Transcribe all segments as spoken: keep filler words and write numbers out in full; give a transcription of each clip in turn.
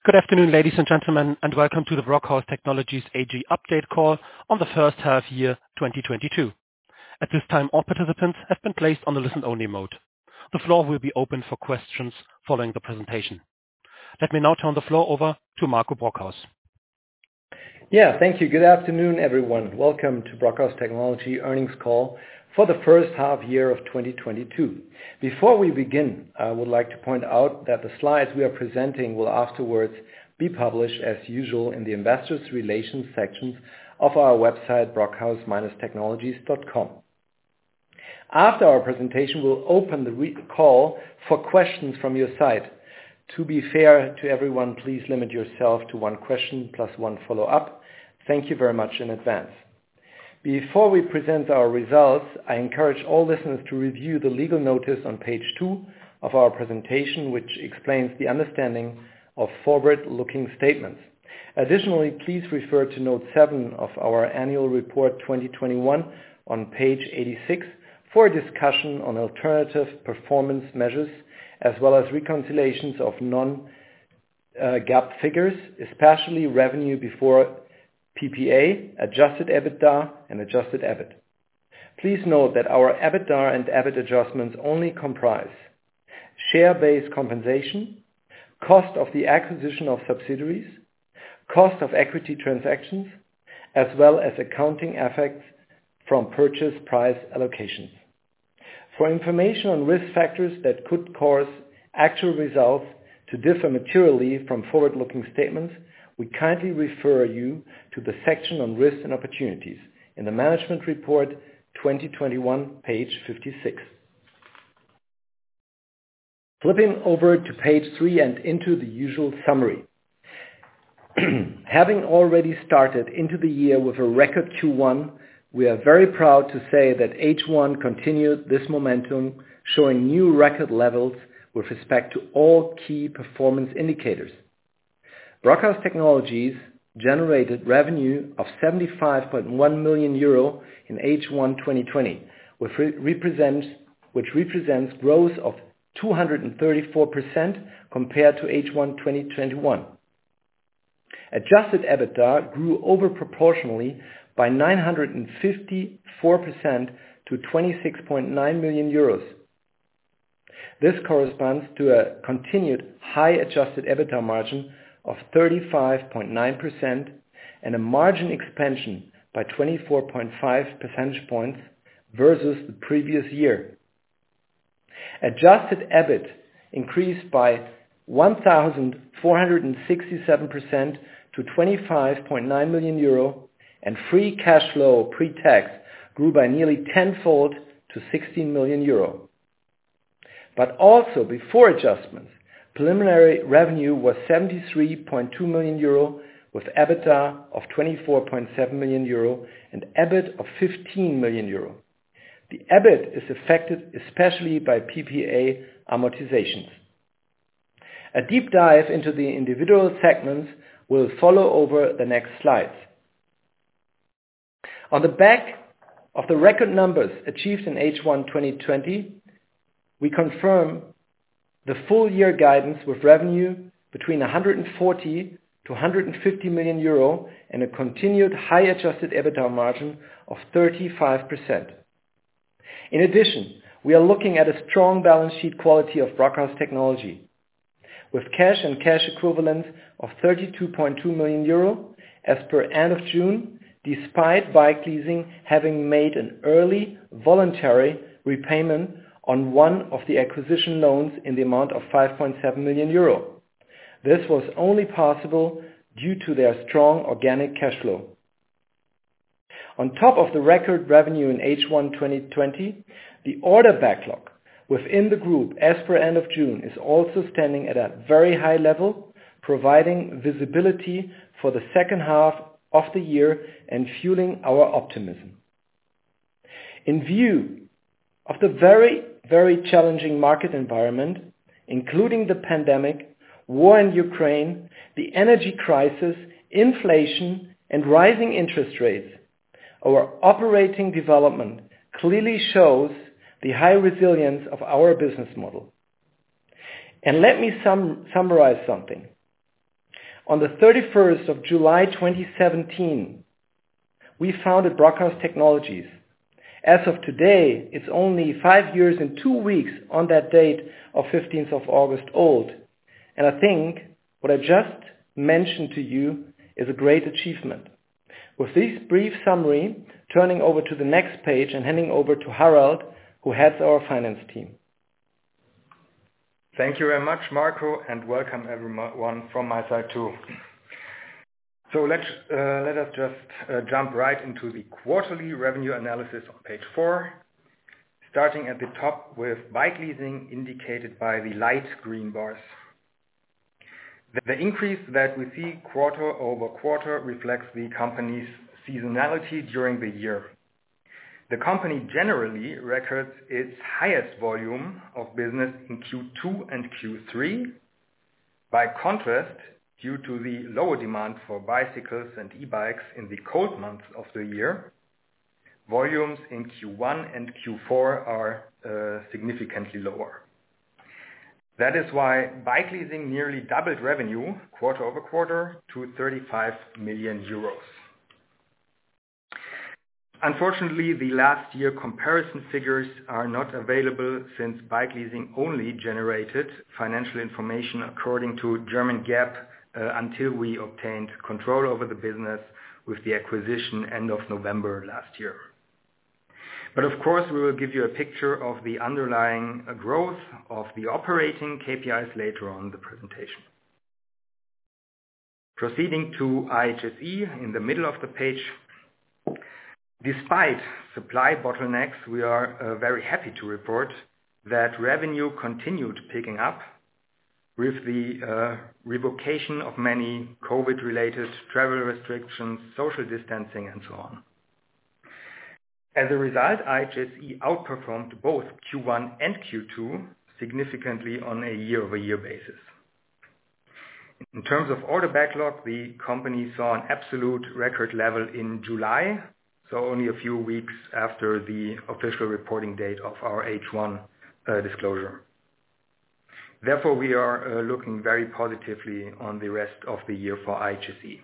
Good afternoon, ladies and gentlemen, and welcome to the Brockhaus Technologies A G update call on the first half year twenty twenty-two. At this time, all participants have been placed on the listen-only mode. The floor will be open for questions following the presentation. Let me now turn the floor over to Marco Brockhaus. Yeah, thank you. Good afternoon, everyone. Welcome to Brockhaus Technology earnings call for the first half year of twenty twenty-two. Before we begin, I would like to point out that the slides we are presenting will afterwards be published as usual in the Investors Relations section of our website, brockhaus dash technologies dot com. After our presentation, we'll open the re- call for questions from your side. To be fair to everyone, please limit yourself to one question plus one follow-up. Thank you very much in advance. Before we present our results, I encourage all listeners to review the legal notice on page two of our presentation, which explains the understanding of forward-looking statements. Additionally, please refer to note seven of our annual report twenty twenty-one on page eighty-six for a discussion on alternative performance measures as well as reconciliations of non-GAAP figures, especially revenue before P P A, adjusted EBITDA, and adjusted EBIT. Please note that our EBITDA and EBIT adjustments only comprise share-based compensation, cost of the acquisition of subsidiaries, cost of equity transactions, as well as accounting effects from purchase price allocations. For information on risk factors that could cause actual results to differ materially from forward-looking statements, we kindly refer you to the section on risks and opportunities in the Management Report twenty twenty-one, page fifty-six. Flipping over to page three and into the usual summary. Having already started into the year with a record Q one, we are very proud to say that H one continued this momentum, showing new record levels with respect to all key performance indicators. Brockhaus Technologies generated revenue of seventy-five point one million euro in H one twenty twenty, which represents, which represents growth of two hundred thirty-four percent compared to H one twenty twenty-one. Adjusted EBITDA grew over proportionally by nine hundred fifty-four percent to twenty-six point nine million euros. This corresponds to a continued high adjusted EBITDA margin of thirty-five point nine percent and a margin expansion by twenty-four point five percentage points versus the previous year. Adjusted EBIT increased by one thousand four hundred sixty-seven percent to twenty-five point nine million euro, and free cash flow pre-tax grew by nearly tenfold to sixteen million euro. But also before adjustments, preliminary revenue was seventy-three point two million euro with EBITDA of twenty-four point seven million euro and EBIT of fifteen million euro. The EBIT is affected especially by P P A amortizations. A deep dive into the individual segments will follow over the next slides. On the back of the record numbers achieved in H one twenty twenty, we confirm the full year guidance with revenue between one hundred forty to one hundred fifty million euro and a continued high adjusted EBITDA margin of thirty-five percent. In addition, we are looking at a strong balance sheet quality of Brockhaus Technology, with cash and cash equivalents of thirty-two point two million euro as per end of June, despite Bikeleasing having made an early voluntary repayment on one of the acquisition loans in the amount of five point seven million euro. This was only possible due to their strong organic cash flow. On top of the record revenue in H one twenty twenty, the order backlog within the group as per end of June is also standing at a very high level, providing visibility for the second half of the year and fueling our optimism. In view of the very, very challenging market environment, including the pandemic, war in Ukraine, the energy crisis, inflation, and rising interest rates, our operating development clearly shows the high resilience of our business model. And let me sum, summarize something. On the thirty-first of July twenty seventeen, we founded Brockhaus Technologies. As of today, it's only five years and two weeks on that date of fifteenth of August old. And I think what I just mentioned to you is a great achievement. With this brief summary, turning over to the next page and handing over to Harald, who heads our finance team. Thank you very much, Marco, and welcome everyone from my side too. So let's, uh, let us just uh, jump right into the quarterly revenue analysis on page four, starting at the top with bike leasing indicated by the light green bars. The, the increase that we see quarter over quarter reflects the company's seasonality during the year. The company generally records its highest volume of business in Q two and Q three. By contrast, due to the lower demand for bicycles and e-bikes in the cold months of the year, volumes in Q one and Q four are uh, significantly lower. That is why bike leasing nearly doubled revenue quarter over quarter to thirty-five million euros. Unfortunately, the last year comparison figures are not available since bike leasing only generated financial information according to German GAAP uh, until we obtained control over the business with the acquisition end of November last year. But of course, we will give you a picture of the underlying uh, growth of the operating K P Is later on in the presentation. Proceeding to I H S E in the middle of the page. Despite supply bottlenecks, we are uh, very happy to report that revenue continued picking up with the uh, revocation of many COVID-related travel restrictions, social distancing, and so on. As a result, I H S E outperformed both Q one and Q two significantly on a year-over-year basis. In terms of order backlog, the company saw an absolute record level in July, so only a few weeks after the official reporting date of our H one uh, disclosure. Therefore, we are uh, looking very positively on the rest of the year for I H S E.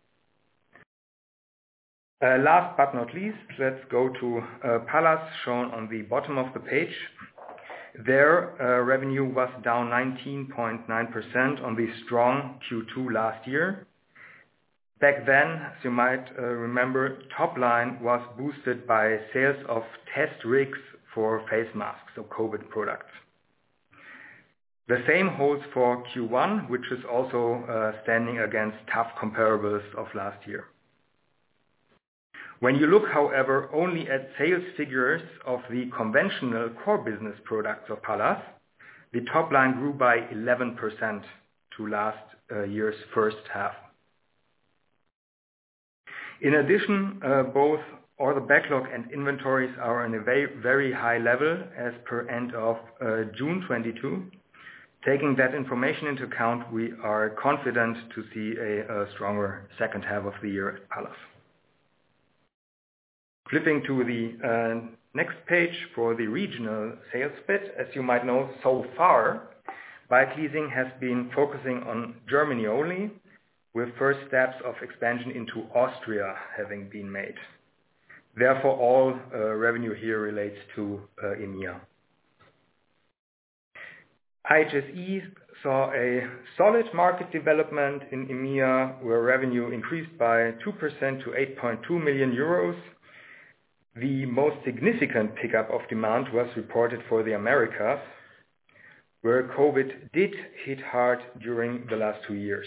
Uh, last but not least, let's go to uh, Pallas, shown on the bottom of the page. Their uh, revenue was down nineteen point nine percent on the strong Q two last year. Back then, as you might uh, remember, top line was boosted by sales of test rigs for face masks, so COVID products. The same holds for Q one, which is also uh, standing against tough comparables of last year. When you look, however, only at sales figures of the conventional core business products of Pallas, the top line grew by eleven percent to last uh, year's first half. In addition, uh, both order backlog and inventories are on a very, very high level as per end of uh, June twenty-two. Taking that information into account, we are confident to see a, a stronger second half of the year at Pallas. Flipping to the uh, next page for the regional sales split, as you might know, so far, bike leasing has been focusing on Germany only, with first steps of expansion into Austria having been made. Therefore, all uh, revenue here relates to uh, E M E A. I H S E saw a solid market development in E M E A, where revenue increased by two percent to eight point two million euros. The most significant pickup of demand was reported for the Americas, where COVID did hit hard during the last two years.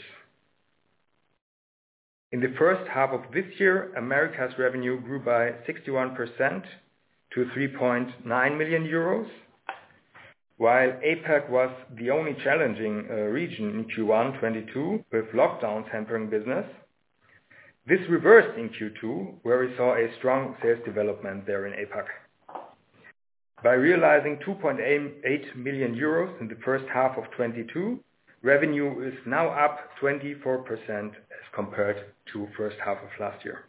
In the first half of this year, Americas revenue grew by sixty-one percent to three point nine million euros, while APAC was the only challenging uh, region in Q one twenty-two with lockdowns hampering business. This reversed in Q two, where we saw a strong sales development there in APAC. By realizing two point eight million euros in the first half of twenty-two, revenue is now up twenty-four percent as compared to first half of last year.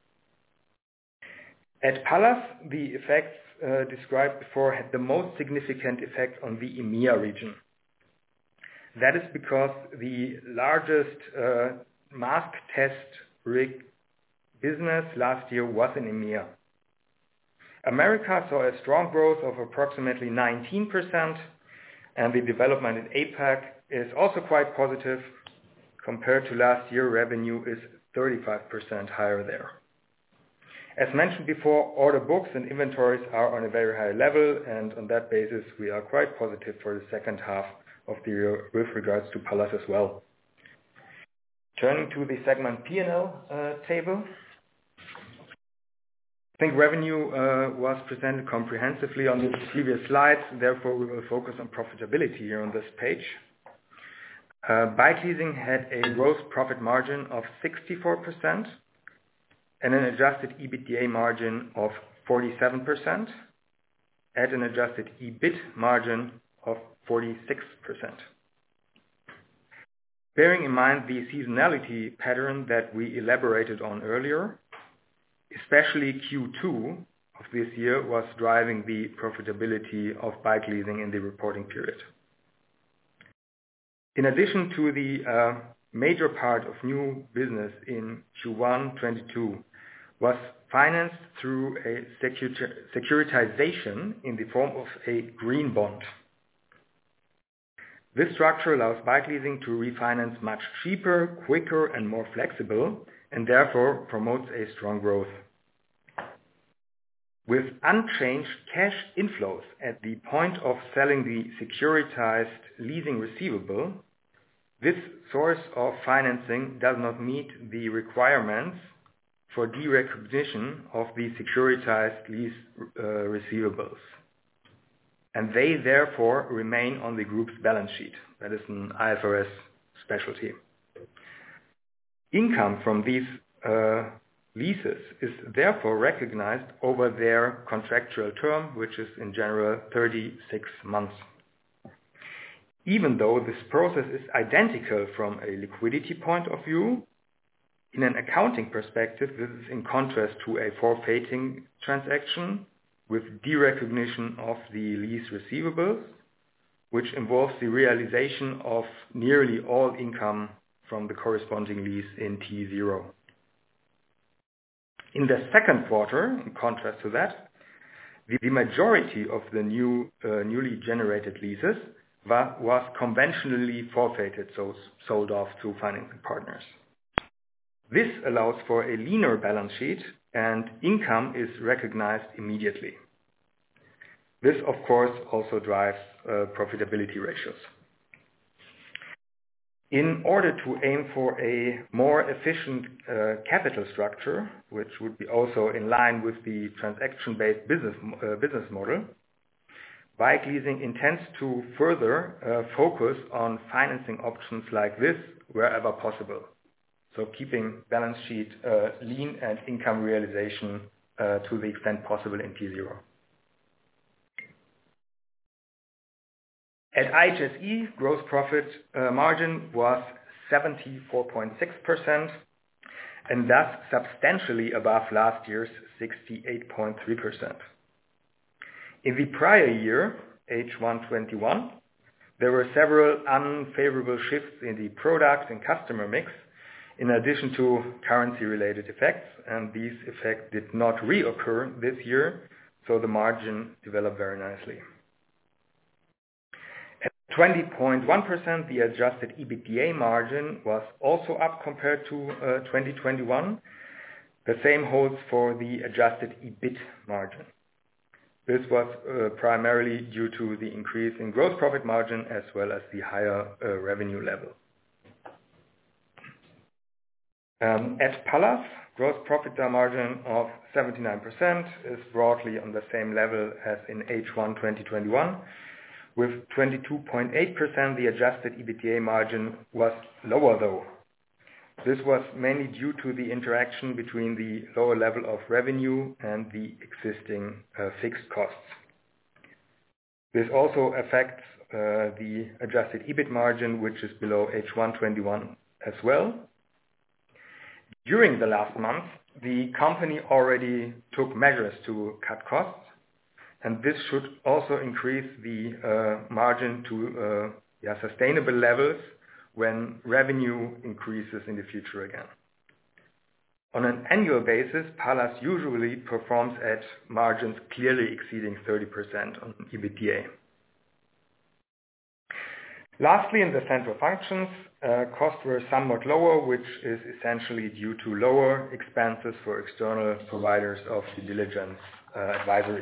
At Pallas, the effects uh, described before had the most significant effect on the E M E A region. That is because the largest uh, mask test rig business last year was in EMEA. America saw a strong growth of approximately nineteen percent, and the development in APAC is also quite positive. Compared to last year, revenue is thirty-five percent higher there. As mentioned before, order books and inventories are on a very high level, and on that basis, we are quite positive for the second half of the year with regards to Pallas as well. Turning to the segment P and L uh, table. I think revenue uh, was presented comprehensively on the previous slides, therefore we will focus on profitability here on this page. Uh, Bike leasing had a gross profit margin of sixty-four percent and an adjusted EBITDA margin of forty-seven percent at an adjusted EBIT margin of forty-six percent. Bearing in mind the seasonality pattern that we elaborated on earlier, especially Q two of this year was driving the profitability of bike leasing in the reporting period. In addition to the uh, major part of new business in Q one twenty-two was financed through a securitization in the form of a green bond. This structure allows bike leasing to refinance much cheaper, quicker, and more flexible, and therefore promotes a strong growth. With unchanged cash inflows at the point of selling the securitized leasing receivable, this source of financing does not meet the requirements for derecognition of the securitized lease uh, receivables, and they therefore remain on the group's balance sheet. That is an I F R S specialty. Income from these uh, leases is therefore recognized over their contractual term, which is in general thirty-six months. Even though this process is identical from a liquidity point of view, in an accounting perspective, this is in contrast to a forfeiting transaction with derecognition of the lease receivables, which involves the realization of nearly all income from the corresponding lease in T zero. In the second quarter, in contrast to that, the majority of the new, uh, newly generated leases wa- was conventionally forfeited, so sold off to financing partners. This allows for a leaner balance sheet, and income is recognized immediately. This, of course, also drives uh, profitability ratios. In order to aim for a more efficient uh, capital structure, which would be also in line with the transaction-based business, uh, business model, Bike leasing intends to further uh, focus on financing options like this wherever possible. So keeping balance sheet uh, lean and income realization uh, to the extent possible in T zero. At I H S E, gross profit uh, margin was seventy-four point six percent and thus substantially above last year's sixty-eight point three percent. In the prior year, H one twenty-one, there were several unfavorable shifts in the product and customer mix, in addition to currency-related effects, and these effects did not reoccur this year, so the margin developed very nicely. At twenty point one percent, the adjusted EBITDA margin was also up compared to uh, twenty twenty-one. The same holds for the adjusted EBIT margin. This was uh, primarily due to the increase in gross profit margin as well as the higher uh, revenue level. Um, at Pallas, gross profit margin of seventy-nine percent is broadly on the same level as in H one twenty twenty-one. With twenty-two point eight percent, the adjusted EBITDA margin was lower though. This was mainly due to the interaction between the lower level of revenue and the existing uh, fixed costs. This also affects uh, the adjusted EBIT margin, which is below H one twenty-one as well. During the last month, the company already took measures to cut costs, and this should also increase the uh, margin to uh, yeah, sustainable levels when revenue increases in the future again. On an annual basis, Pallas usually performs at margins clearly exceeding thirty percent on EBITDA. Lastly, in the central functions, uh, costs were somewhat lower, which is essentially due to lower expenses for external providers of due diligence uh, advisory.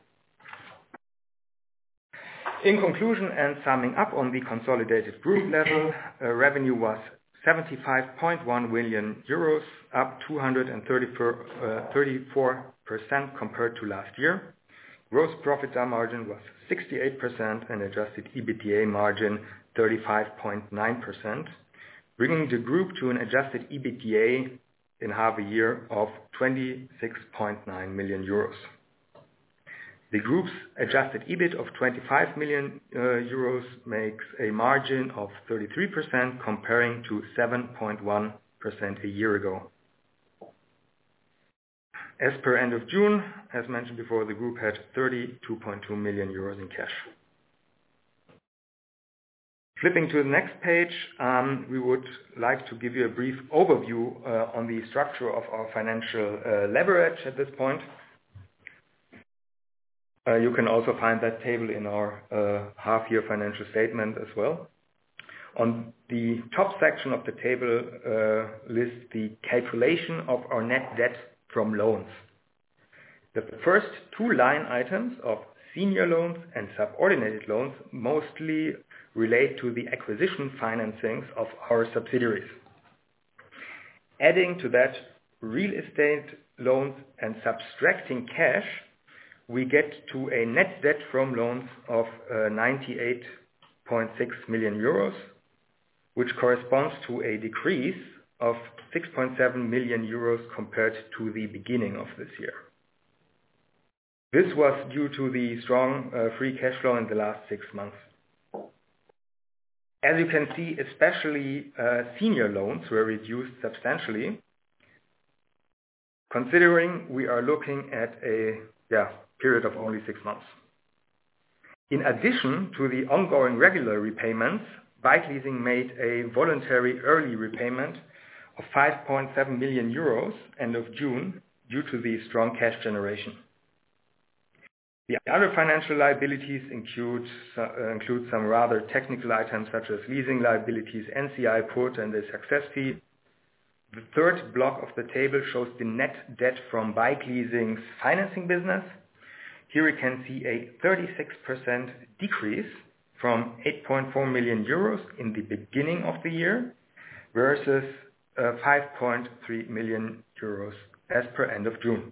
In conclusion and summing up on the consolidated group level, uh, revenue was seventy-five point one million euros, up two hundred thirty-four percent compared to last year. Gross profit margin was sixty-eight percent and adjusted EBITDA margin thirty-five point nine percent, bringing the group to an adjusted EBITDA in half a year of twenty-six point nine million euros. The group's adjusted E B I T of twenty-five million uh, euros makes a margin of thirty-three percent comparing to seven point one percent a year ago. As per end of June, as mentioned before, the group had thirty-two point two million euros in cash. Flipping to the next page, um, we would like to give you a brief overview uh, on the structure of our financial uh, leverage at this point. Uh, you can also find that table in our uh, half-year financial statement as well. On the top section of the table uh, lists the calculation of our net debt from loans. The first two line items of senior loans and subordinated loans mostly relate to the acquisition financings of our subsidiaries. Adding to that real estate loans and subtracting cash, we get to a net debt from loans of uh, ninety-eight point six million euros, which corresponds to a decrease of six point seven million euros compared to the beginning of this year. This was due to the strong uh, free cash flow in the last six months. As you can see, especially uh, senior loans were reduced substantially, considering we are looking at a yeah, period of only six months. In addition to the ongoing regular repayments, Bikeleasing made a voluntary early repayment of five point seven million euros end of June due to the strong cash generation. The other financial liabilities include, uh, include some rather technical items such as leasing liabilities, N C I put, and the success fee. The third block of the table shows the net debt from Bikeleasing's financing business. Here we can see a thirty-six percent decrease from eight point four million euros in the beginning of the year versus uh, five point three million euros as per end of June.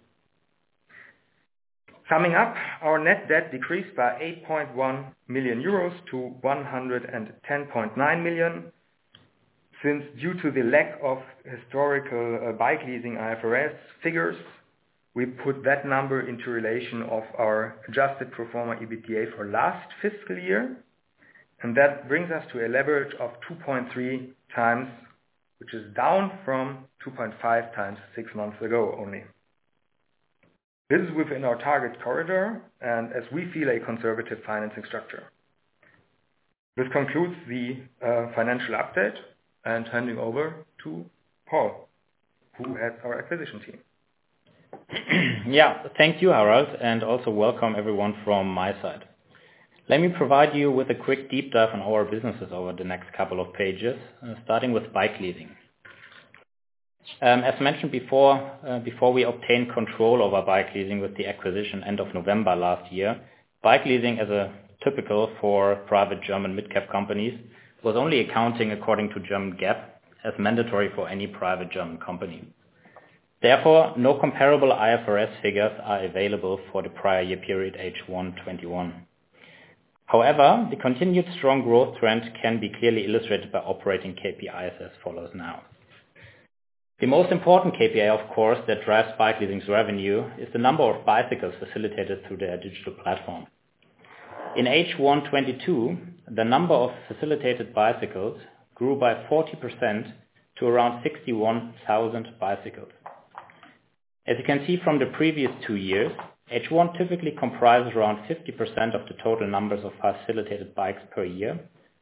Summing up, our net debt decreased by eight point one million euros to one hundred ten point nine million, since due to the lack of historical uh, Bikeleasing I F R S figures, we put that number into relation of our adjusted pro forma EBITDA for last fiscal year, and that brings us to a leverage of two point three times, which is down from two point five times six months ago only. This is within our target corridor, and as we feel, a conservative financing structure. This concludes the uh, financial update, and handing over to Paul, who heads our acquisition team. Yeah, thank you, Harald, and also welcome everyone from my side. Let me provide you with a quick deep dive on our businesses over the next couple of pages, uh, starting with Bikeleasing. Um, as mentioned before, uh, before we obtained control over Bikeleasing with the acquisition end of November last year, Bikeleasing, as a typical for private German mid-cap companies, was only accounting according to German GAAP, as mandatory for any private German company. Therefore, no comparable I F R S figures are available for the prior year period H one twenty-one. However, the continued strong growth trend can be clearly illustrated by operating K P Is as follows now. The most important K P I, of course, that drives Bikeleasing's revenue is the number of bicycles facilitated through their digital platform. In H one twenty-two, the number of facilitated bicycles grew by forty percent to around sixty-one thousand bicycles. As you can see from the previous two years, H one typically comprises around fifty percent of the total numbers of facilitated bikes per year,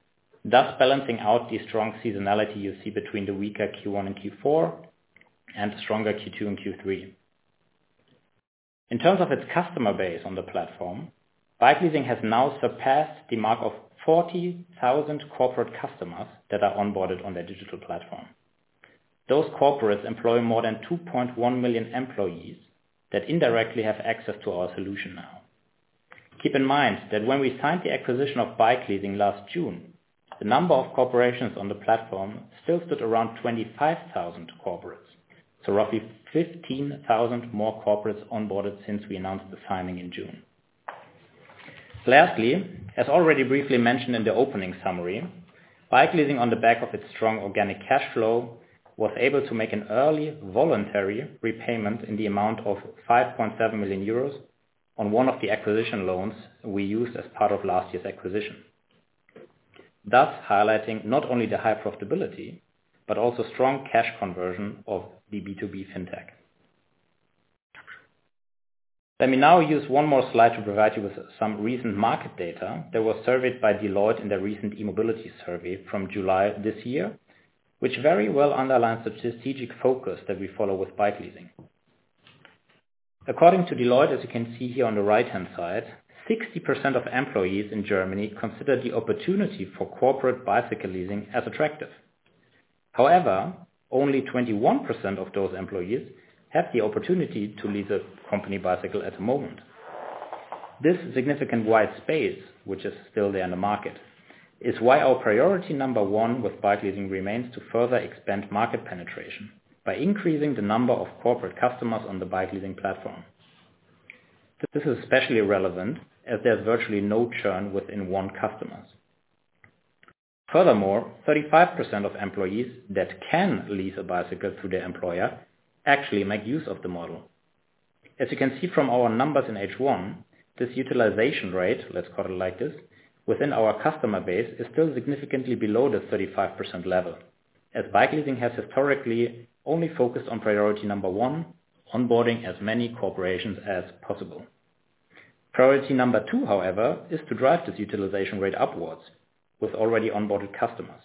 thus balancing out the strong seasonality you see between the weaker Q one and Q four and the stronger Q two and Q three. In terms of its customer base on the platform, Bikeleasing has now surpassed the mark of forty thousand corporate customers that are onboarded on their digital platform. Those corporates employ more than two point one million employees that indirectly have access to our solution now. Keep in mind that when we signed the acquisition of Bikeleasing last June, the number of corporations on the platform still stood around twenty-five thousand corporates, so roughly fifteen thousand more corporates onboarded since we announced the signing in June. Lastly, as already briefly mentioned in the opening summary, Bikeleasing, on the back of its strong organic cash flow, was able to make an early voluntary repayment in the amount of five point seven million euros on one of the acquisition loans we used as part of last year's acquisition, thus highlighting not only the high profitability, but also strong cash conversion of the B two B fintech. Let me now use one more slide to provide you with some recent market data that was surveyed by Deloitte in their recent e-mobility survey from July this year, which very well underlines the strategic focus that we follow with Bikeleasing. According to Deloitte, as you can see here on the right-hand side, sixty percent of employees in Germany consider the opportunity for corporate bicycle leasing as attractive. However, only twenty-one percent of those employees have the opportunity to lease a company bicycle at the moment. This significant white space, which is still there in the market, is why our priority number one with Bikeleasing remains to further expand market penetration by increasing the number of corporate customers on the Bikeleasing platform. This is especially relevant as there's virtually no churn within one customers. Furthermore, thirty-five percent of employees that can lease a bicycle through their employer actually make use of the model. As you can see from our numbers in H one, this utilization rate, let's call it like this, within our customer base is still significantly below the thirty-five percent level, as Bikeleasing has historically only focused on priority number one, onboarding as many corporations as possible. Priority number two, however, is to drive this utilization rate upwards with already onboarded customers.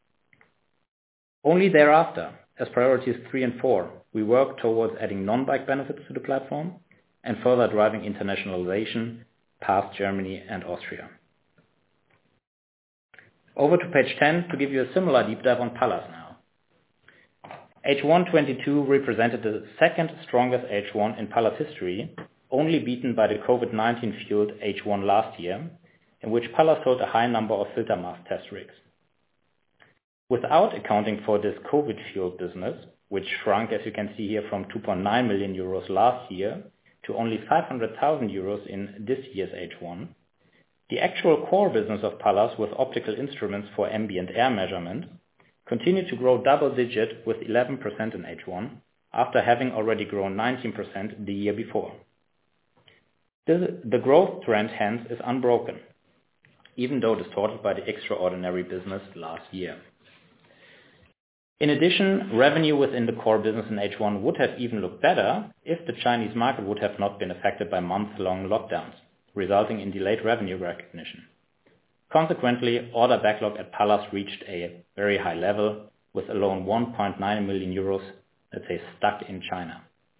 Only thereafter, as priorities three and four, we work towards adding non-bike benefits to the platform and further driving internationalization past Germany and Austria. Over to page ten to give you a similar deep dive on Pallas now. H one twenty-two represented the second strongest H one in Pallas history, only beaten by the COVID nineteen fueled H one last year, in which Pallas sold a high number of filter mask test rigs. Without accounting for this COVID-fueled business, which shrunk, as you can see here, from two point nine million euros last year to only five hundred thousand euros in this year's H one, the actual core business of Pallas with optical instruments for ambient air measurement continued to grow double-digit with eleven percent in H one, after having already grown nineteen percent the year before. This, the growth trend, hence, is unbroken, even though distorted by the extraordinary business last year. In addition, revenue within the core business in H one would have even looked better if the Chinese market would have not been affected by month-long lockdowns, resulting in delayed revenue recognition. Consequently, order backlog at Pallas reached a very high level, with alone one point nine million euros, let's say, stuck in China.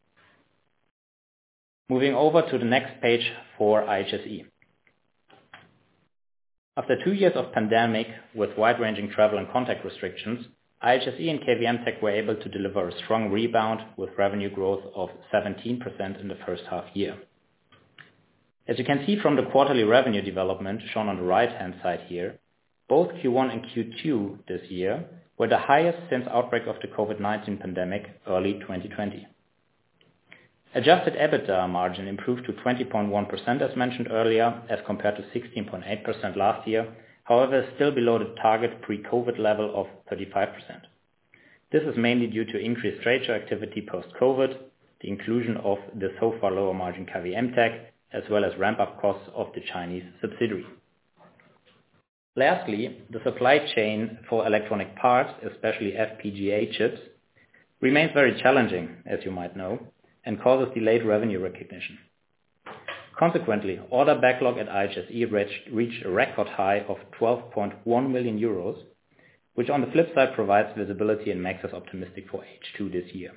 Moving over to the next page for I H S E. After two years of pandemic with wide-ranging travel and contact restrictions, I H S E and K V M Tech were able to deliver a strong rebound with revenue growth of seventeen percent in the first half year. As you can see from the quarterly revenue development shown on the right-hand side here, both Q one and Q two this year were the highest since outbreak of the COVID nineteen pandemic early twenty twenty. Adjusted EBITDA margin improved to twenty point one percent as mentioned earlier, as compared to sixteen point eight percent last year, however still below the target pre-COVID level of thirty-five percent. This is mainly due to increased trade show activity post-COVID, the inclusion of the so far lower margin K V M Tech, as well as ramp-up costs of the Chinese subsidiary. Lastly, the supply chain for electronic parts, especially F P G A chips, remains very challenging, as you might know, and causes delayed revenue recognition. Consequently, order backlog at I H S E reached, reached a record high of twelve point one million euros, which on the flip side provides visibility and makes us optimistic for H two this year.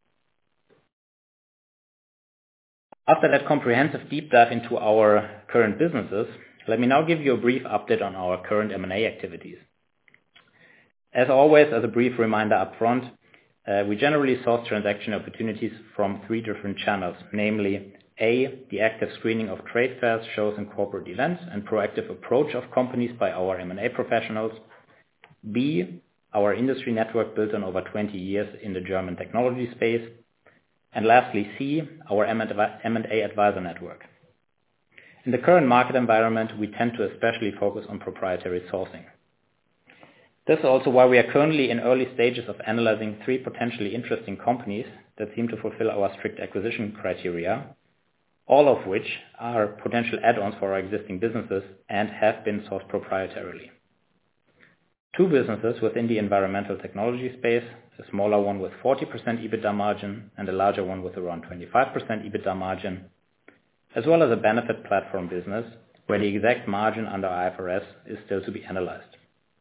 After that comprehensive deep dive into our current businesses, let me now give you a brief update on our current M and A activities. As always, as a brief reminder up front, uh, we generally source transaction opportunities from three different channels, namely A, the active screening of trade fairs, shows and corporate events and proactive approach of companies by our M and A professionals. B, our industry network built on over twenty years in the German technology space. And lastly, C, our M and A advisor network. In the current market environment, we tend to especially focus on proprietary sourcing. This is also why we are currently in early stages of analyzing three potentially interesting companies that seem to fulfill our strict acquisition criteria, all of which are potential add-ons for our existing businesses and have been sourced proprietarily. Two businesses within the environmental technology space, a smaller one with forty percent EBITDA margin and a larger one with around twenty-five percent EBITDA margin, as well as a benefit platform business where the exact margin under I F R S is still to be analyzed.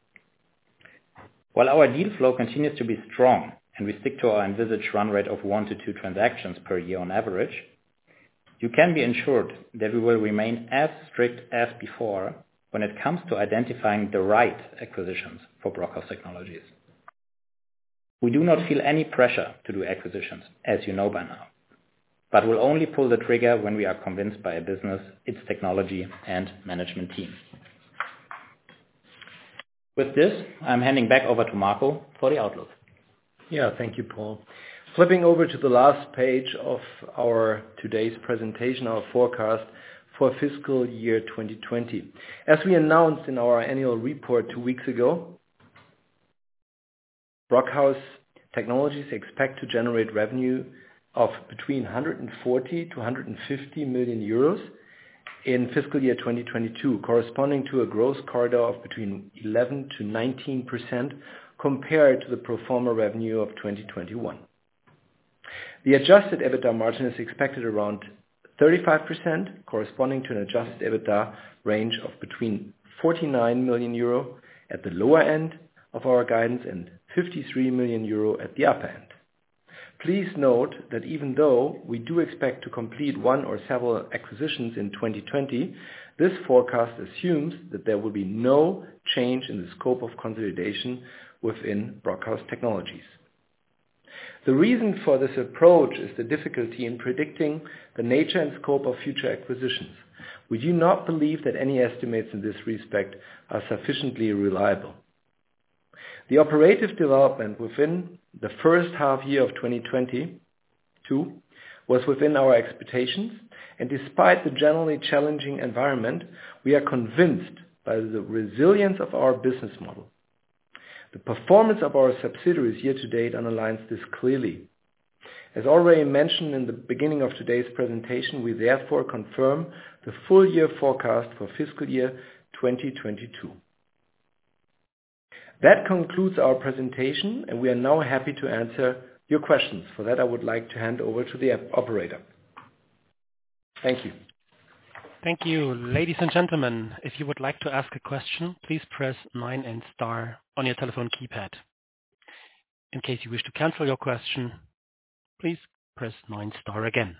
While our deal flow continues to be strong and we stick to our envisaged run rate of one to two transactions per year on average, you can be ensured that we will remain as strict as before when it comes to identifying the right acquisitions for Brockhaus Technologies. We do not feel any pressure to do acquisitions, as you know by now, but will only pull the trigger when we are convinced by a business, its technology and management team. With this, I'm handing back over to Marco for the outlook. Yeah, thank you, Paul. Flipping over to the last page of our today's presentation, our forecast for fiscal year twenty twenty. As we announced in our annual report two weeks ago, Brockhaus Technologies expect to generate revenue of between one hundred forty to one hundred fifty million euros in fiscal year twenty twenty-two, corresponding to a growth corridor of between eleven to nineteen percent compared to the pro forma revenue of twenty twenty-one. The adjusted EBITDA margin is expected around thirty-five percent, corresponding to an adjusted EBITDA range of between forty-nine million euro at the lower end of our guidance and fifty-three million euro at the upper end. Please note that even though we do expect to complete one or several acquisitions in twenty twenty, this forecast assumes that there will be no change in the scope of consolidation within Brockhaus Technologies. The reason for this approach is the difficulty in predicting the nature and scope of future acquisitions. We do not believe that any estimates in this respect are sufficiently reliable. The operative development within the first half year of twenty twenty-two was within our expectations, and despite the generally challenging environment, we are convinced by the resilience of our business model. The performance of our subsidiaries year to date underlines this clearly. As already mentioned in the beginning of today's presentation, we therefore confirm the full year forecast for fiscal year twenty twenty-two. That concludes our presentation, and we are now happy to answer your questions. For that, I would like to hand over to the operator. Thank you. Thank you. Ladies and gentlemen, if you would like to ask a question, please press nine and star on your telephone keypad. In case you wish to cancel your question, please press nine star again.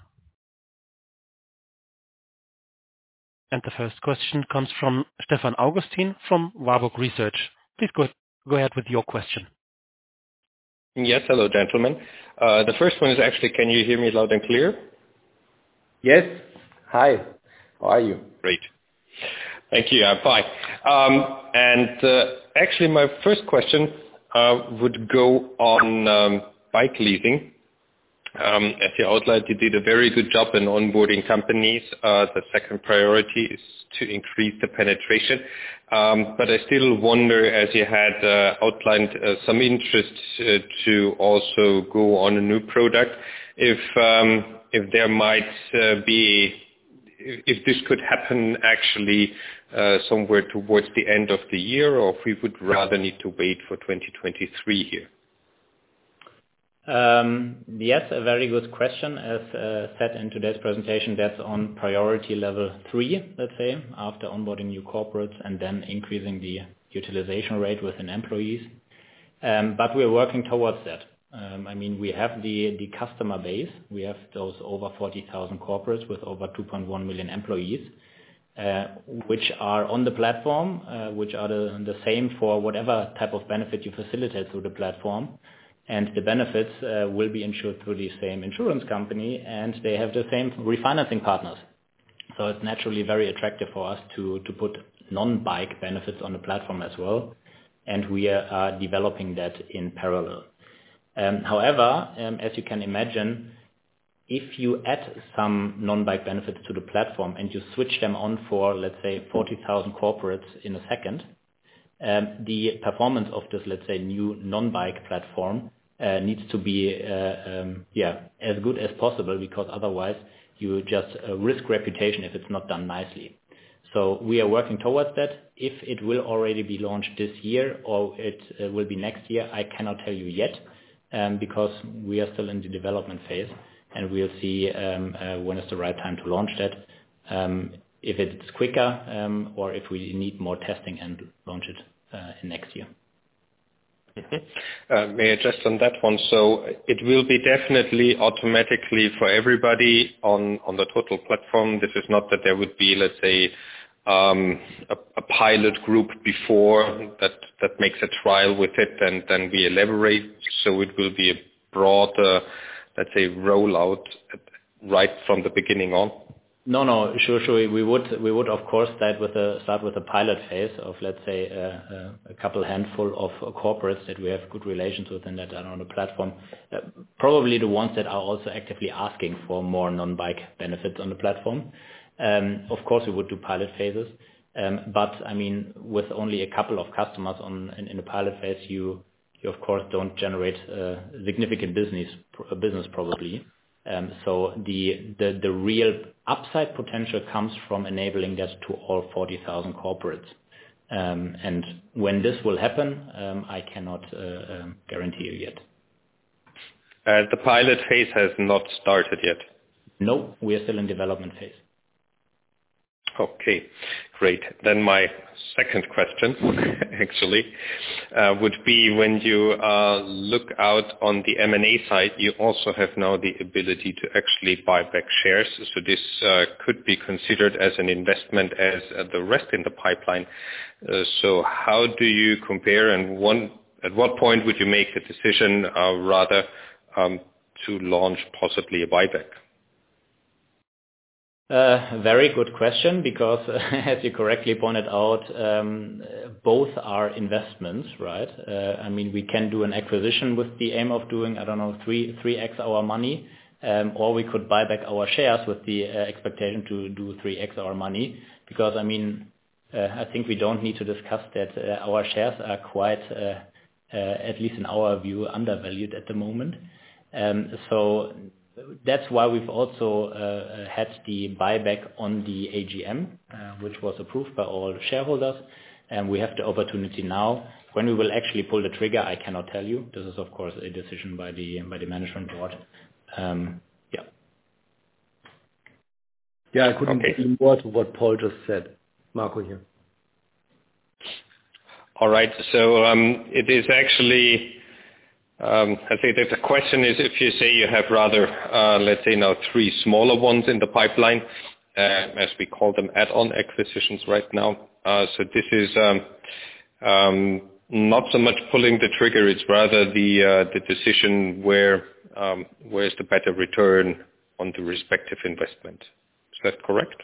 And the first question comes from Stefan Augustin from Warburg Research. Please go, go ahead with your question. Yes, hello, gentlemen. Uh, the first one is actually, can you hear me loud and clear? Yes. Hi. How are you? Great. Thank you. I'm fine. Um, and uh, actually, my first question uh, would go on um, bike leasing. Um, as you outlined, you did a very good job in onboarding companies. Uh, the second priority is to increase the penetration. Um, but I still wonder, as you had uh, outlined uh, some interest uh, to also go on a new product, if um, if there might uh, be, if this could happen actually uh, somewhere towards the end of the year, or if we would rather need to wait for twenty twenty-three here. Um, yes, a very good question. As uh, said in today's presentation, that's on priority level three, let's say, after onboarding new corporates and then increasing the utilization rate within employees. Um, but we're working towards that. Um, I mean, we have the, the customer base. We have those over forty thousand corporates with over two point one million employees, uh, which are on the platform, uh, which are the, the same for whatever type of benefit you facilitate through the platform. And the benefits uh, will be insured through the same insurance company, and they have the same refinancing partners. So it's naturally very attractive for us to, to put non-bike benefits on the platform as well. And we are, are developing that in parallel. Um, however, um, as you can imagine, if you add some non-bike benefits to the platform and you switch them on for, let's say, forty thousand corporates in a second, um, the performance of this, let's say, new non-bike platform uh, needs to be uh, um, yeah, as good as possible, because otherwise you just uh, risk reputation if it's not done nicely. So we are working towards that. If it will already be launched this year or it uh, will be next year, I cannot tell you yet, um, because we are still in the development phase, and we'll see um, uh, when is the right time to launch that, um, if it's quicker um, or if we need more testing and launch it uh, in next year. Uh, may I just on that one? So it will be definitely automatically for everybody on, on the total platform. This is not that there would be, let's say, um, a, a pilot group before that, that makes a trial with it and then we elaborate. So it will be a broad, uh, let's say, rollout right from the beginning on. No, no, sure, sure. We would, we would of course start with a start with a pilot phase of, let's say, uh, a couple handful of corporates that we have good relations with and that are on the platform. Uh, probably the ones that are also actively asking for more non-bike benefits on the platform. Um, of course, we would do pilot phases, um, but I mean, with only a couple of customers on in, in the pilot phase, you you of course don't generate uh, significant business business probably. Um, so the, the the real upside potential comes from enabling that to all forty thousand corporates. Um, and when this will happen, um, I cannot uh, um, guarantee you yet. Uh, the pilot phase has not started yet. No, we are still in development phase. Okay, great. Then my second question, actually, uh, would be when you uh, look out on the M and A side, you also have now the ability to actually buy back shares. So this uh, could be considered as an investment as uh, the rest in the pipeline. Uh, so how do you compare, and one, at what point would you make the decision uh, rather um, to launch possibly a buyback? Uh, very good question, because uh, as you correctly pointed out, um, both are investments, right? Uh, I mean, we can do an acquisition with the aim of doing, I don't know, three, three X our money, um, or we could buy back our shares with the uh, expectation to do three X our money, because I mean, uh, I think we don't need to discuss that uh, our shares are quite, uh, uh, at least in our view, undervalued at the moment. Um, so that's why we've also uh, had the buyback on the A G M, uh, which was approved by all shareholders. And we have the opportunity now. When we will actually pull the trigger, I cannot tell you. This is, of course, a decision by the by the management board. Um, yeah. Yeah, I couldn't Okay. agree more to what Paul just said. Marco here. All right. So um, it is actually. Um, I think that the question is if you say you have rather, uh, let's say now three smaller ones in the pipeline, uh, as we call them add-on acquisitions right now. Uh, so this is um, um, not so much pulling the trigger, it's rather the uh, the decision where um, where is the better return on the respective investment. Is that correct?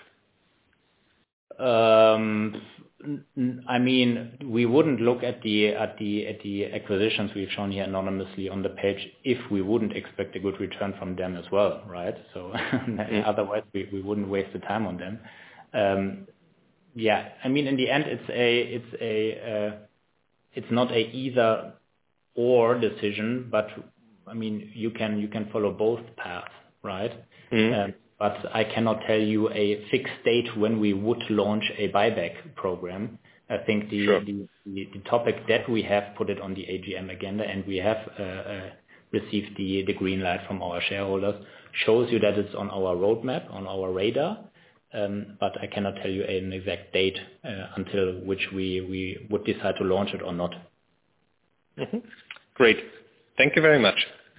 Um, I mean, we wouldn't look at the at the at the acquisitions we've shown here anonymously on the page if we wouldn't expect a good return from them as well, right? So mm. otherwise we, we wouldn't waste the time on them. Um, yeah, I mean, in the end, it's a it's a uh, it's not a either or decision, but I mean, you can you can follow both paths, right? Mm. Um, But I cannot tell you a fixed date when we would launch a buyback program. I think the, sure. the, the, the topic that we have put it on the A G M agenda, and we have uh, uh, received the, the green light from our shareholders. Shows you that it's on our roadmap, on our radar, um, but I cannot tell you an exact date uh, until which we, we would decide to launch it or not. Mm-hmm. Great. Thank you very much.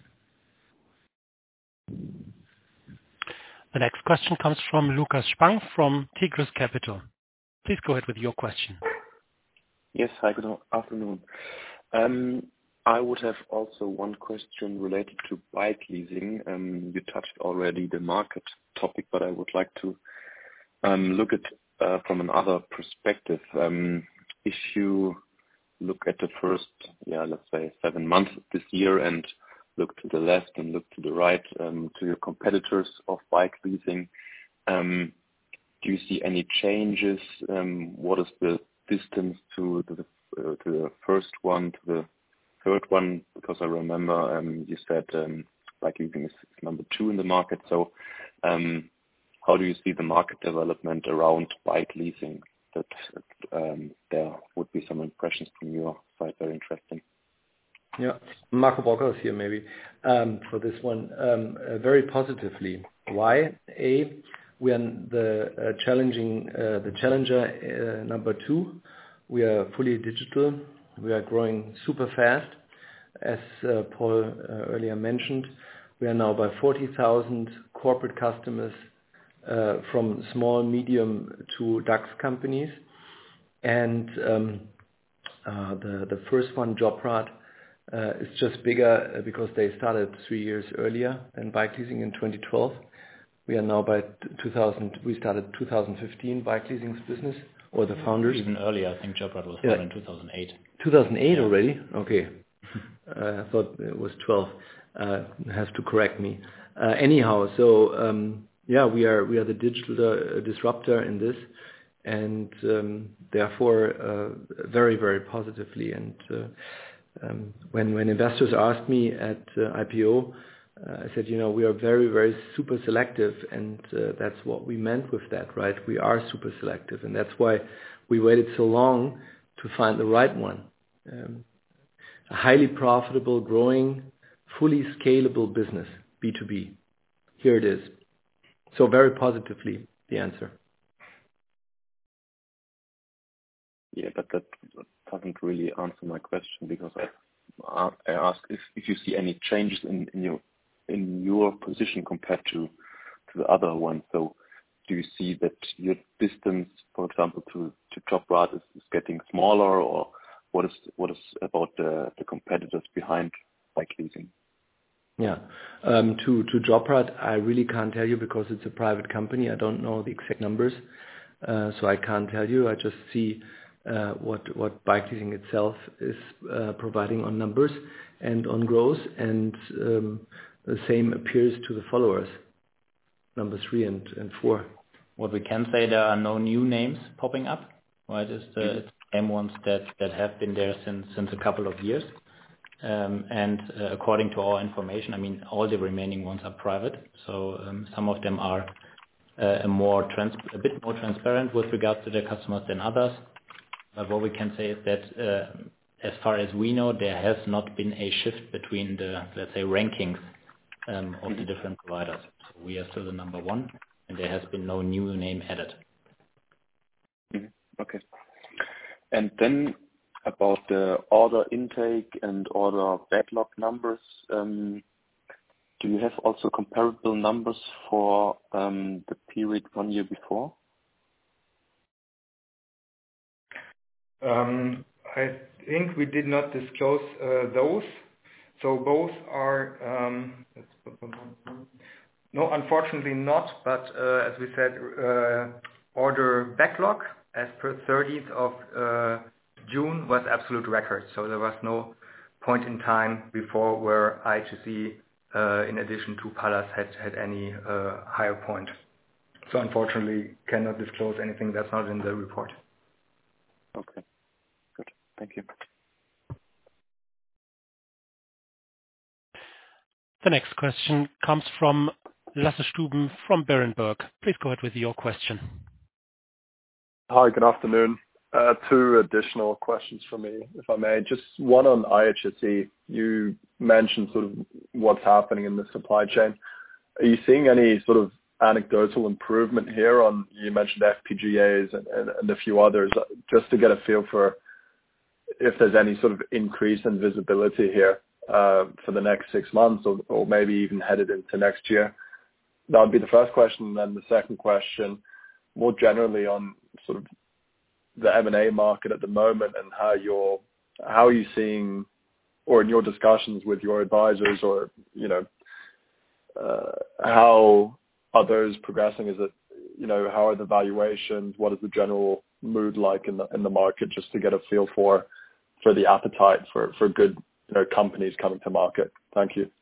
The next question comes from Lukas Spang from Tigris Capital. Please go ahead with your question. Yes, hi, good afternoon. Um, I would have also one question related to bike leasing. Um, you touched already the market topic, but I would like to um, look at uh, from another perspective. Um, if you look at the first, yeah, let's say seven months of this year and look to the left and look to the right um, to your competitors of bike leasing, um, do you see any changes? Um, what is the distance to the uh, to the first one, to the third one? Because I remember um, you said um, bike leasing is, is number two in the market. So um, how do you see the market development around bike leasing? That um, there would be some impressions from your side. Very interesting. Yeah, Marco Brockhaus here maybe um, for this one. Um, uh, very positively. Why? A, we are the uh, challenging uh, the challenger uh, number two. We are fully digital. We are growing super fast. As uh, Paul uh, earlier mentioned, we are now by forty thousand corporate customers uh, from small, medium to DAX companies. And um, uh, the, the first one, Jobrad, uh, is just bigger because they started three years earlier than bike leasing in twenty twelve. We are now by two thousand, we started two thousand fifteen bike leasing's business, or the founders. Even earlier, I think Jobrad was yeah. founded in two thousand eight. two thousand eight yeah. already? Okay. uh, I thought it was twelve. Uh, have to correct me. Uh, anyhow, so um, yeah, we are we are the digital uh, disruptor in this, and um, therefore uh, very very positively. And uh, um, when when investors asked me at uh, I P O. Uh, I said, you know, we are very, very super selective, and uh, that's what we meant with that, right? We are super selective, and that's why we waited so long to find the right one. Um, a highly profitable, growing, fully scalable business, B two B. Here it is. So very positively, the answer. Yeah, but that doesn't really answer my question, because I, I asked if, if you see any changes in, in your in your position compared to, to the other one. So do you see that your distance, for example, to, to Jobrad is, is getting smaller, or what is what is about the, the competitors behind bike leasing? Yeah, um, to, to Jobrad, I really can't tell you because it's a private company. I don't know the exact numbers, uh, so I can't tell you. I just see uh, what, what bike leasing itself is uh, providing on numbers and on growth, and um, the same appears to the followers, number three and, and four. What we can say, there are no new names popping up, right? It's the, mm-hmm. it's the same ones that, that have been there since since a couple of years. Um, and uh, according to our information, I mean, all the remaining ones are private. So um, some of them are uh, a more trans- a bit more transparent with regards to their customers than others. But what we can say is that, uh, as far as we know, there has not been a shift between the, let's say, rankings Um, of the different providers. So we are still the number one, and there has been no new name added. Mm-hmm. Okay. And then about the order intake and order backlog numbers, um, do you have also comparable numbers for um, the period one year before? Um, I think we did not disclose uh, those. So both are, um, no, unfortunately not, but uh, as we said, uh, order backlog as per thirtieth of uh, June was absolute record. So there was no point in time before where I H S E, uh, in addition to Pallas, had, had any uh, higher point. So unfortunately cannot disclose anything that's not in the report. Okay, good. Thank you. The next question comes from Lasse Stuben from Berenberg. Please go ahead with your question. Hi, good afternoon. Uh, two additional questions from me, if I may. Just one on I H S E. You mentioned sort of what's happening in the supply chain. Are you seeing any sort of anecdotal improvement here on, you mentioned F P G As and, and, and a few others, just to get a feel for if there's any sort of increase in visibility here uh, for the next six months or, or maybe even headed into next year? That would be the first question. And then the second question, more generally on sort of the M and A market at the moment and how you're, how are you seeing, or in your discussions with your advisors, or, you know, uh, how are those progressing? Is it, you know, how are the valuations? What is the general mood like in the in the market, just to get a feel for for the appetite for for good, you know, companies coming to market? Thank you.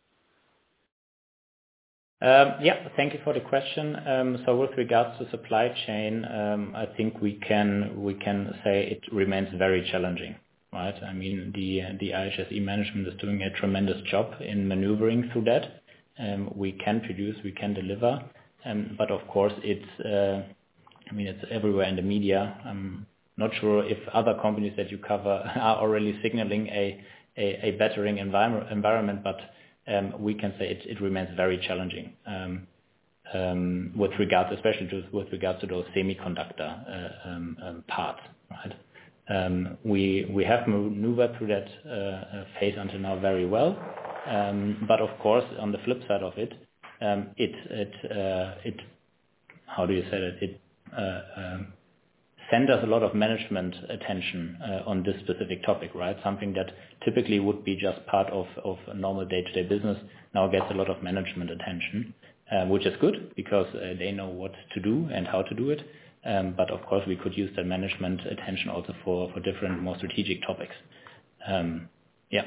Um, yeah, thank you for the question. Um, so with regards to supply chain, um, I think we can we can say it remains very challenging, right? I mean, the the I H S E management is doing a tremendous job in maneuvering through that. Um, we can produce, we can deliver, um, but of course it's uh, I mean it's everywhere in the media. I'm not sure if other companies that you cover are already signaling a a, a bettering envir- environment, but Um, we can say it, it remains very challenging um, um, with regards, especially to, with regards to those semiconductor uh, um, um, parts, right? Um, we we have maneuvered through that uh, phase until now very well, um, but of course, on the flip side of it, um, it it uh, it how do you say that it uh, um, send us a lot of management attention uh, on this specific topic, right? Something that typically would be just part of, of a normal day-to-day business now gets a lot of management attention, uh, which is good because uh, they know what to do and how to do it. Um, but of course, we could use that management attention also for, for different, more strategic topics. Um, yeah.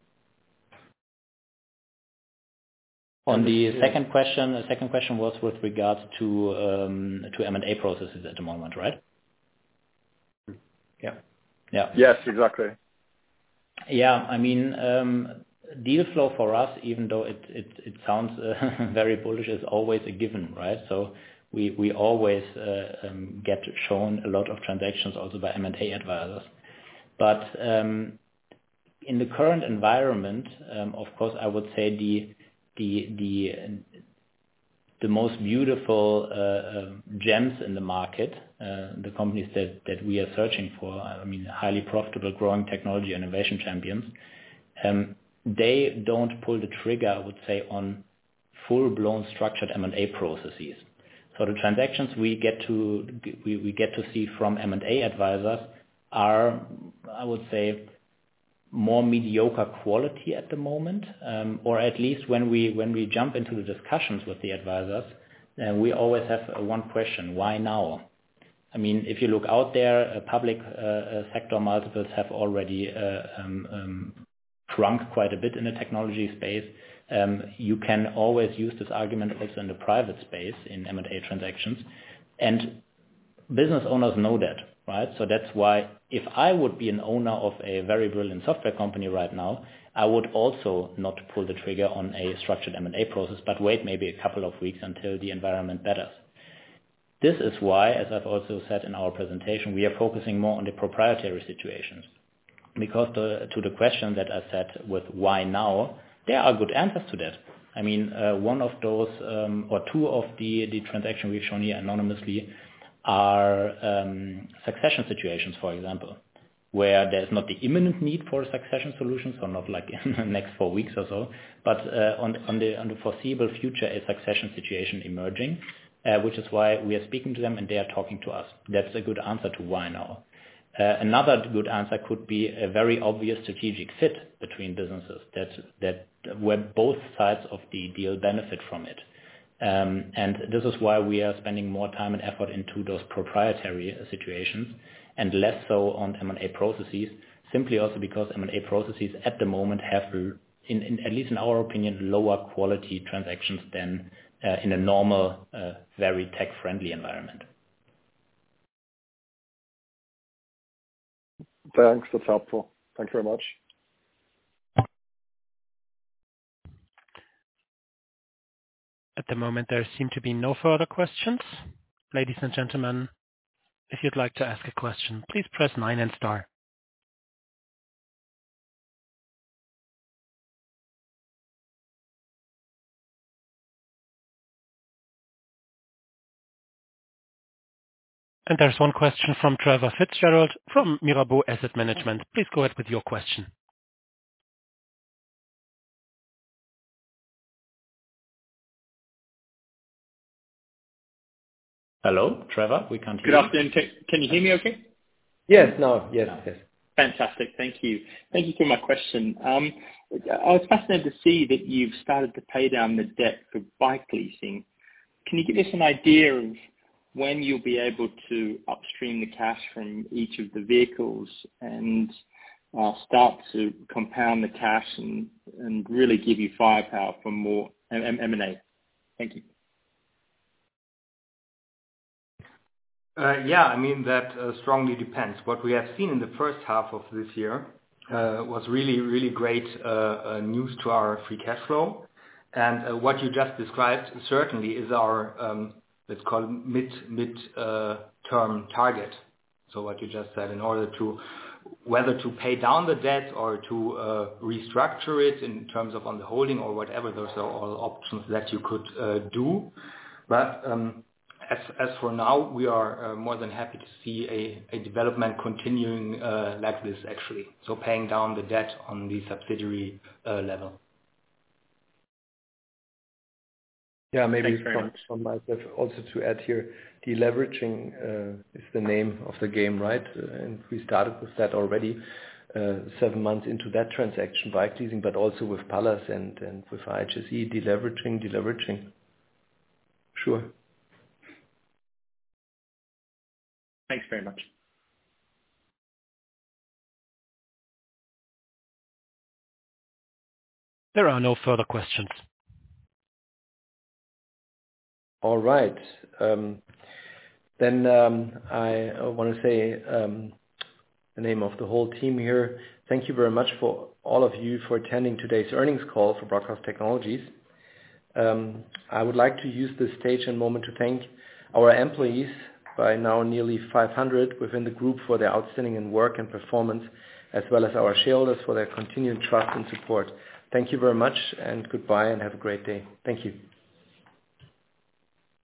On the second question, the second question was with regards to um, to M and A processes at the moment, right? Yeah. Yeah. Yes, exactly. Yeah, I mean, um, deal flow for us, even though it it, it sounds uh, very bullish, is always a given, right? So we we always uh, um, get shown a lot of transactions also by M and A advisors. But um, in the current environment, um, of course, I would say the the the the most beautiful uh, uh, gems in the market, uh, the companies that, that we are searching for, I mean, highly profitable, growing technology innovation champions, um, they don't pull the trigger, I would say, on full-blown structured M and A processes. So the transactions we get to we, we get to see from M and A advisors are, I would say, more mediocre quality at the moment, um, or at least when we when we jump into the discussions with the advisors, uh, we always have uh, one question: why now? I mean, if you look out there, uh, public uh, uh, sector multiples have already uh, um, um, shrunk quite a bit in the technology space. Um, you can always use this argument also in the private space in M and A transactions, and business owners know that. Right, so that's why if I would be an owner of a very brilliant software company right now, I would also not pull the trigger on a structured M and A process, but wait maybe a couple of weeks until the environment betters. This is why, as I've also said in our presentation, we are focusing more on the proprietary situations. Because the, to the question that I said with why now, there are good answers to that. I mean, uh, one of those, um, or two of the, the transactions we've shown here anonymously are um, succession situations, for example, where there's not the imminent need for a succession solution, so not like in the next four weeks or so, but uh, on, on, the, on the foreseeable future, a succession situation emerging, uh, which is why we are speaking to them and they are talking to us. That's a good answer to why now. Uh, another good answer could be a very obvious strategic fit between businesses that, that where both sides of the deal benefit from it. Um, and this is why we are spending more time and effort into those proprietary uh, situations and less so on M and A processes, simply also because M and A processes at the moment have, in, in, at least in our opinion, lower quality transactions than uh, in a normal, uh, very tech-friendly environment. Thanks, that's helpful. Thank you very much. At the moment, there seem to be no further questions. Ladies and gentlemen, if you'd like to ask a question, please press nine and star. And there's one question from Trevor Fitzgerald from Mirabaud Asset Management. Please go ahead with your question. Hello, Trevor. We can't hear Good you. afternoon. Can, can you hear me okay? Yes, now, yes, yes. Fantastic. Thank you. Thank you for my question. Um, I was fascinated to see that you've started to pay down the debt for bike leasing. Can you give us an idea of when you'll be able to upstream the cash from each of the vehicles and uh, start to compound the cash and, and really give you firepower for more M and A? Thank you. Uh, yeah, I mean, that uh, strongly depends. What we have seen in the first half of this year uh, was really, really great uh, uh, news to our free cash flow. And uh, what you just described certainly is our, um, let's call it mid, mid uh, term target. So what you just said, in order to, whether to pay down the debt or to uh, restructure it in terms of on the holding or whatever, those are all options that you could uh, do. But um, As, as for now, we are uh, more than happy to see a, a development continuing uh, like this, actually. So paying down the debt on the subsidiary uh, level. Yeah, maybe Thanks very from, much. from myself also to add here, deleveraging uh, is the name of the game, right? Uh, and we started with that already uh, seven months into that transaction, bike leasing, but also with Pallas and, and with I H S E, deleveraging, deleveraging. Sure. Thanks very much. There are no further questions. All right. Um, then um, I want to say um, the name of the whole team here. Thank you very much for all of you for attending today's earnings call for Brockhaus Technologies. Um, I would like to use this stage and moment to thank our employees, by now nearly five hundred within the group, for their outstanding work and performance, as well as our shareholders for their continued trust and support. Thank you very much, and goodbye, and have a great day. Thank you.